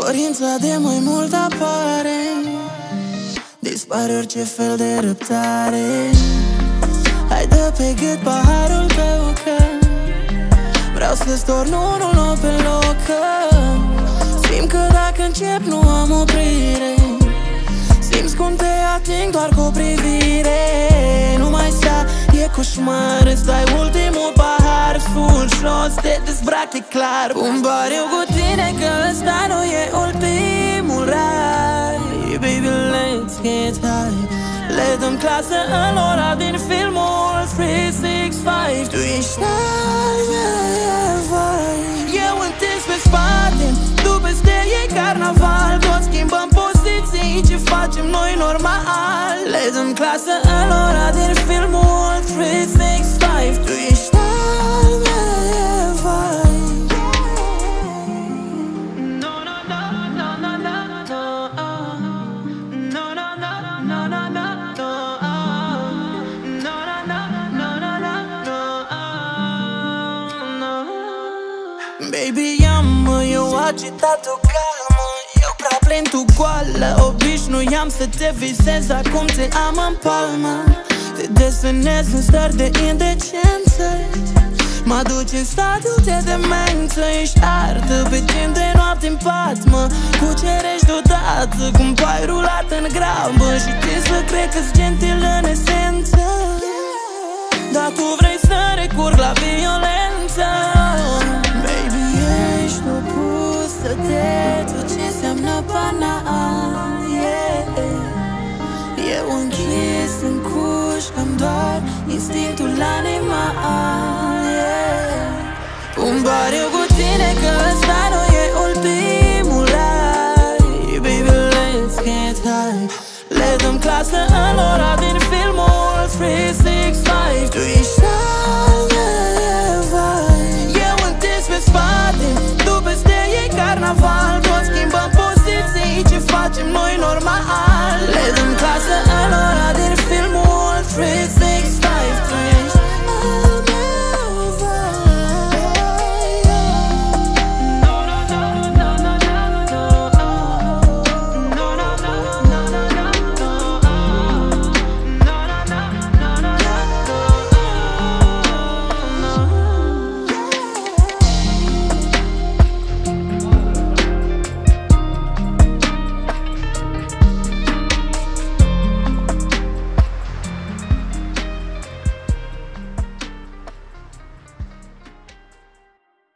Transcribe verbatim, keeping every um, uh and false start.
Dorința de mai mult apare, dispare orice fel de răbdare. Hai dă pe gât paharul tău că vreau să-ți torn unul nou pe loc, că simt că dacă încep nu am oprire. Simți cum te ating doar cu o privire. Nu mai sta, e coșmar, îți dai ultimul pahar, full jos, te dezbrac, e clar. Un bar eu cu tine că ăsta nu e ultimul rai. Baby, let's get high. Le dăm clasă în ora din filmul trei șase cinci. Tu ești al meu, vai. Eu întins pe spate, tu peste e carnaval. Toți schimbăm poziții, ce facem noi normal. Le dăm clasă în ora din filmul trei șase cinci. Tu ești al meu, vai. Baby, ia-mă, eu agitat o calmă. Eu prea plin, tu goală. Obișnuiam să te visez, acum te am în palmă. Te desenez în stări de indecență. Mă duci în stadiul de demență. Ești artă pe timp de noapte în pat. Mă cucerești deodată cum pai rulat în grabă. Și te să cred că-s gentil în esență, dar tu vrei să recurg la violență. Baby, ești opus să te tot ce înseamnă banal, yeah. Eu închis în cușcă-mi doar instinctul animal, yeah. Un bar eu cu tine că ăsta nu e ultimul rai. Baby, let's get high. Le dăm clasă în ora din filmul trei șase cinci. Tu ești al meu, vai. Eu întins pe spate, tu peste e carnaval. Toți schimbăm poziții, ce facem noi normal. Le dăm clasă în ora din filmul trei șase cinci.